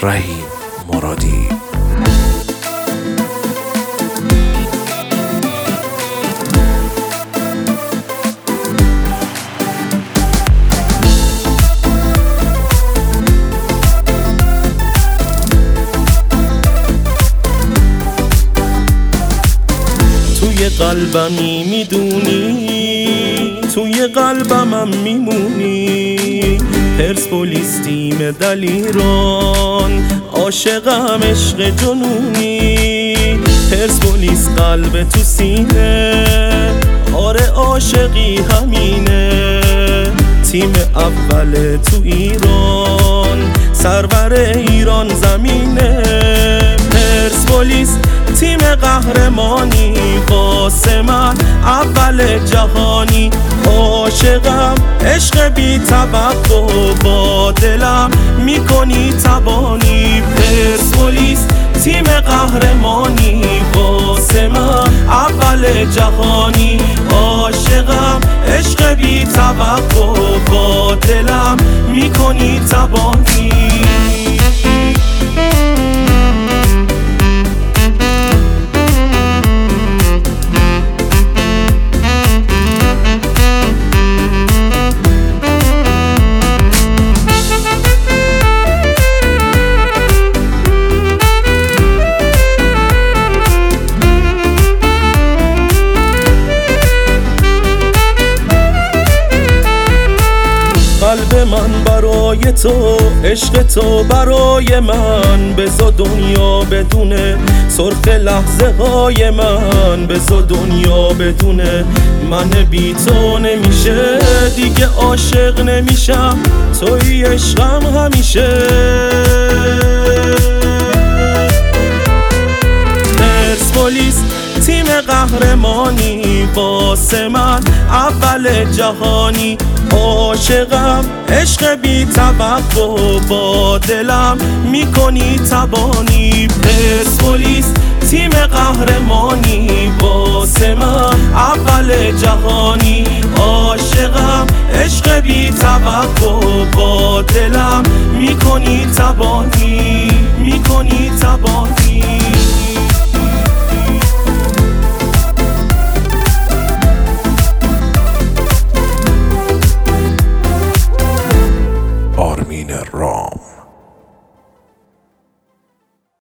رحیم مرادی. توی قلبمی میدونی، توی قلبمم میمونی. پرسپولیس تیم دلیران، عاشقم عشق جنونی. پرسپولیس قلب تو سینه، آره عاشقی همینه. تیم اول تو ایران، سرور ایران زمینه. پرسپولیس تیم قهرمانی، واسه من اول جهانی. عاشقم عشق بی توقع، با دلم میکنی تبانی. پرسپولیس تیم قهرمانی، واسه من اول جهانی. عاشقم عشق بی توقع، با دلم میکنی تبانی. قلب من برای تو، عشق تو برای من. بذار دنیا بدونه سرخ لحظه های من. بذار دنیا بدونه من بی تو نمیشه. دیگه عاشق نمیشم، توی عشقم همیشه. پرسپولیس تیم قهرمانی، واسه من اول جهانی. عاشقم عشق بی توقع، با دلم میکنی تبانی. پرسپولیس تیم قهرمانی، واسه من اول جهانی. عاشقم عشق بی توقع، با دلم میکنی تبانی، میکنی تبانی.